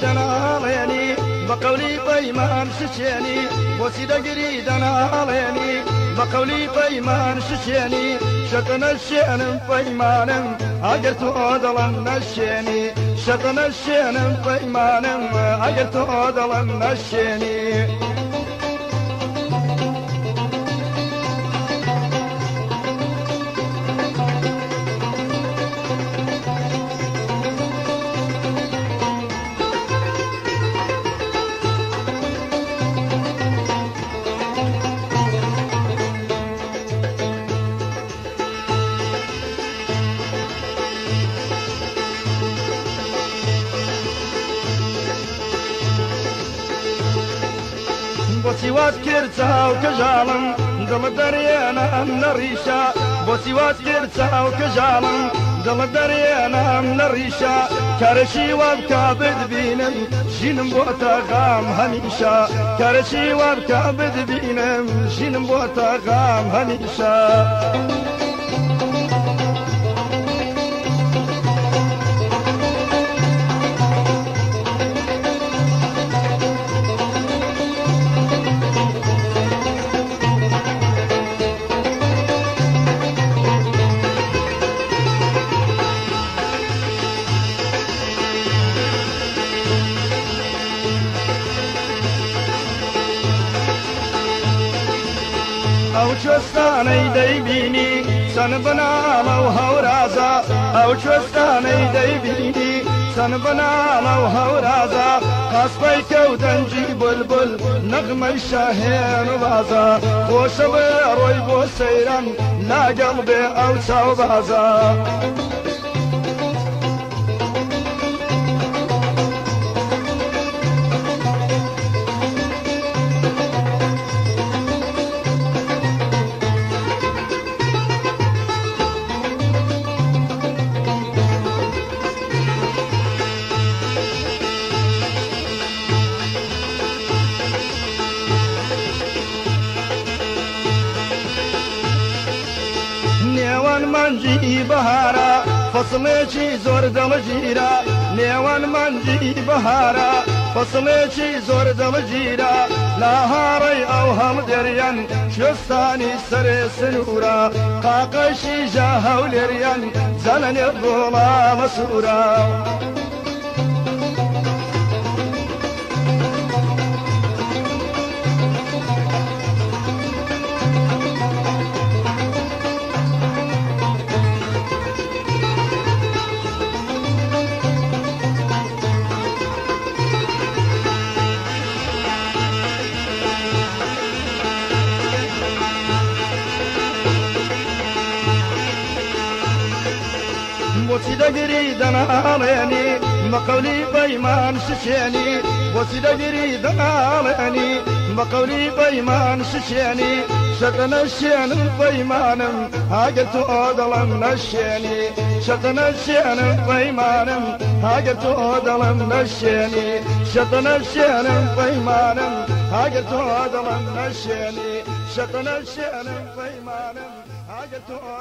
قريدنا عليني بقولي بيمان ششيني بوسيدة قريدنا عليني بقولي بيمان ششيني شطنا الشين بيمان عقلت أضلن الشيني شطنا الشين بيمان عقلت أضلن الشيني بوسيوات كرتا وكجالم دل دريانا من الريشة بوسيوات كرتا وكجالم دل دريانا من الريشة كرشي وبكابد بينم شين بوتا غام هميشة كرشي وبكابد بينم شين بوتا غام هميشة او چوستاني ديبيني سنبنا لو هورازا او چوستاني ديبيني سنبنا لو هورازا قصبي كودنجي بلبل نغمة الشاهين وبازا خوش بروي بو سيران لا قلبي او سوبازا نيوان منجي بهارا فصلي زور دل جيرا نيوان منجي بهارا فصلي زور دل جيرا لا هاري او هم دريان شستاني سر سنورا قاقشي جاهو لريان زلن الظلا مسورا بوسيدة قريدنا عليني بقولي بيمان ششيني بوسيدة قريدنا عليني بقولي بيمان ششيني شطنا الشين بيمان هاجت أضلن الشيني شطنا الشين بيمان هاجت أضلن الشيني شطنا الشين بيمان هاجت أضلن الشيني شطنا الشين بيمان هاجت